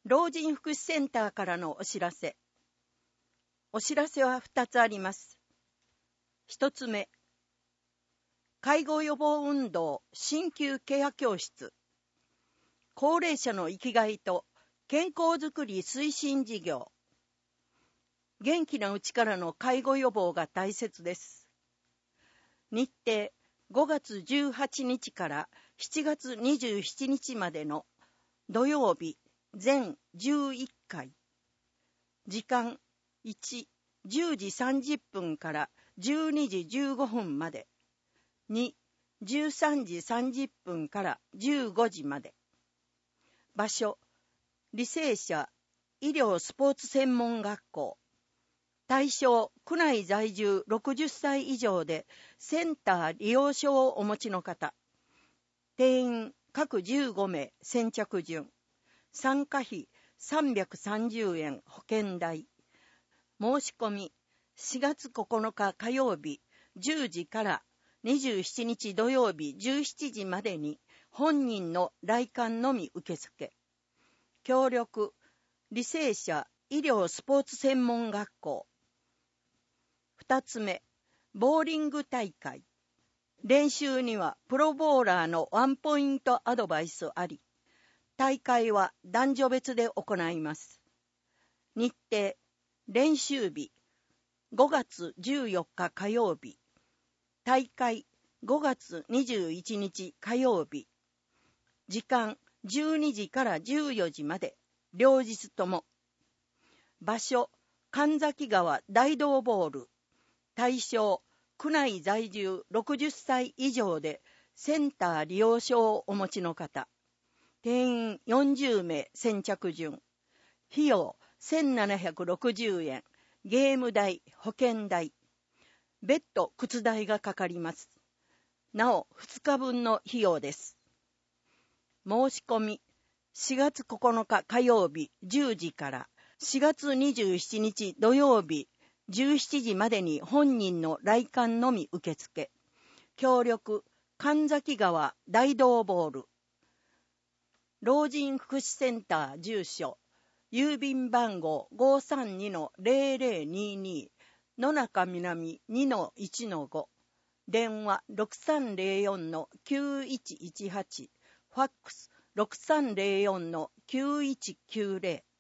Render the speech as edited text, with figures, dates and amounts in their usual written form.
老人福祉センターからのお知らせ。お知らせは2つあります。1つ目、介護予防運動鍼灸ケア教室。高齢者の生きがいと健康づくり推進事業。元気なうちからの介護予防が大切です。日程、5月18日から7月27日までの土曜日全11回。時間1、10時30分から12時15分まで。2、13時30分から15時まで。場所、履正社医療スポーツ専門学校。対象、区内在住60歳以上でセンター利用証をお持ちの方。定員各15名先着順。参加費330円保険代。申し込み4月9日火曜日10時から27日土曜日17時までに本人の来館のみ受付。協力、履正社医療スポーツ専門学校。2つ目、ボーリング大会。練習にはプロボーラーのワンポイントアドバイスあり。大会は男女別で行います。日程、練習日、5月14日火曜日。大会、5月21日火曜日。時間、12時から14時まで、両日とも。場所、神崎川大道ボール。対象、区内在住60歳以上でセンター利用証をお持ちの方。定員40名先着順。費用1760円。ゲーム代、保険代。別途靴代がかかります。なお、2日分の費用です。申し込み、4月9日火曜日10時から4月27日土曜日17時までに本人の来館のみ受付。協力、神崎川大道ボール。老人福祉センター住所、郵便番号 532-0022、野中南 2-1-5、電話 6304-9118、ファックス 6304-9190。